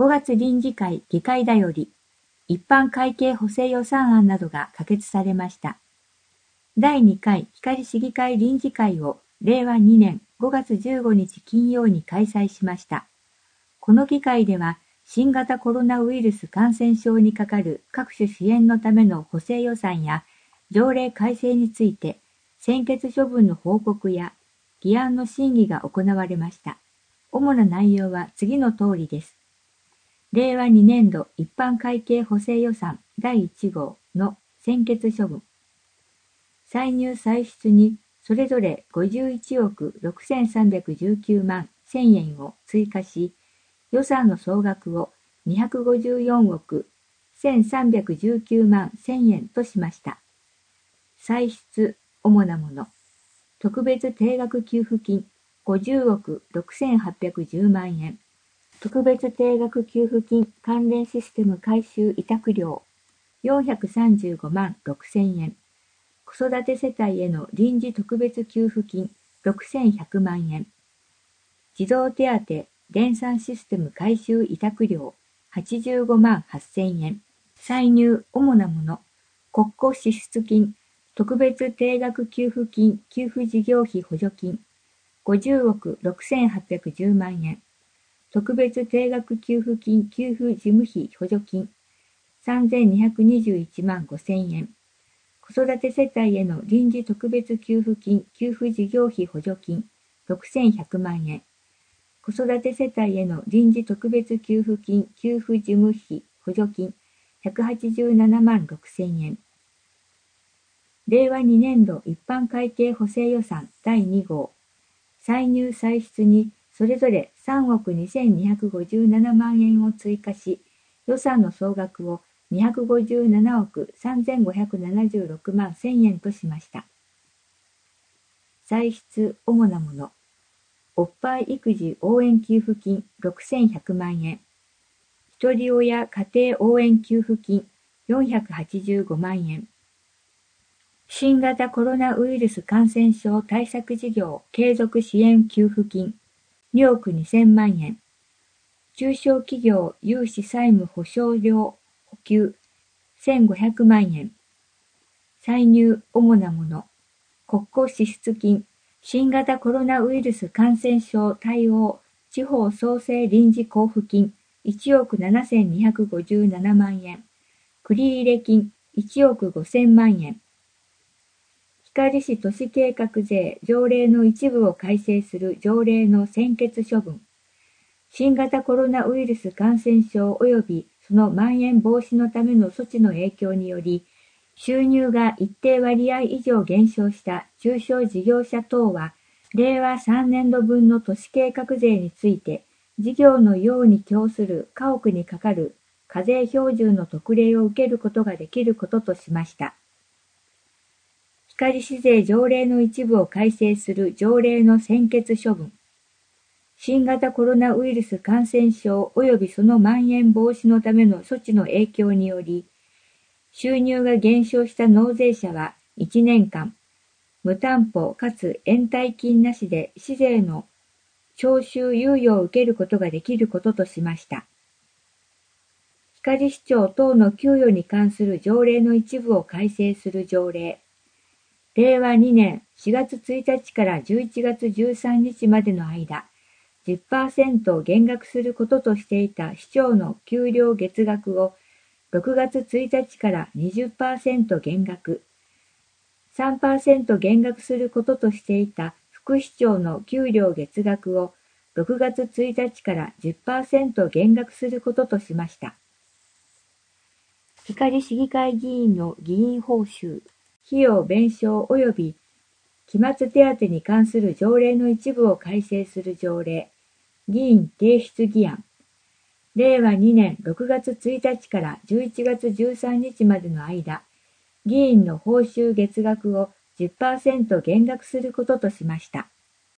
5月臨時会議会だより、一般会計補正予算案などが可決されました。第2回光市議会臨時会を令和2年5月15日金曜に開催しました。この議会では、新型コロナウイルス感染症にかかる各種支援のための補正予算や条例改正について、専決処分の報告や議案の審議が行われました。主な内容は次の通りです。令和2年度一般会計補正予算第1号の専決処分。歳入歳出にそれぞれ51億6319万1000円を追加し、予算の総額を254億1319万1000円としました。歳出、主なもの。特別定額給付金50億6810万円。特別定額給付金関連システム改修委託料435万6000円。子育て世帯への臨時特別給付金6100万円。児童手当電算システム改修委託料85万8000円。歳入、主なもの。国庫支出金、特別定額給付金給付事業費補助金50億6810万円。特別定額給付金給付事務費補助金3221万5000円。子育て世帯への臨時特別給付金給付事業費補助金6100万円。子育て世帯への臨時特別給付金給付事務費補助金187万6000円。令和2年度一般会計補正予算第2号。歳入歳出にそれぞれ3億2257万円を追加し、予算の総額を257億3576万1000円としました。歳出、主なもの。おっぱい育児応援給付金6100万円。ひとり親家庭応援給付金485万円。新型コロナウイルス感染症対策事業継続支援給付金2億2000万円。中小企業融資債務保証料補給1500万円。歳入、主なもの。国庫支出金新型コロナウイルス感染症対応地方創生臨時交付金1億7257万円。繰入金1億5000万円。光市都市計画税条例の一部を改正する条例の専決処分。新型コロナウイルス感染症及びその蔓延防止のための措置の影響により、収入が一定割合以上減少した中小事業者等は、令和3年度分の都市計画税について、事業の用に供する家屋にかかる課税標準の特例を受けることができることとしました。光市税条例の一部を改正する条例の専決処分。新型コロナウイルス感染症及びその蔓延防止のための措置の影響により、収入が減少した納税者は1年間、無担保かつ延滞金なしで市税の徴収猶予を受けることができることとしました。光市長等の給与に関する条例の一部を改正する条例。令和2年4月1日から11月13日までの間、10% を減額することとしていた市長の給料月額を6月1日から 20% 減額、3% 減額することとしていた副市長の給料月額を6月1日から 10% 減額することとしました。光市議会議員の議員報酬、費用弁償及び期末手当に関する条例の一部を改正する条例、議員提出議案。令和2年6月1日から11月13日までの間、議員の報酬月額を 10% 減額することとしました。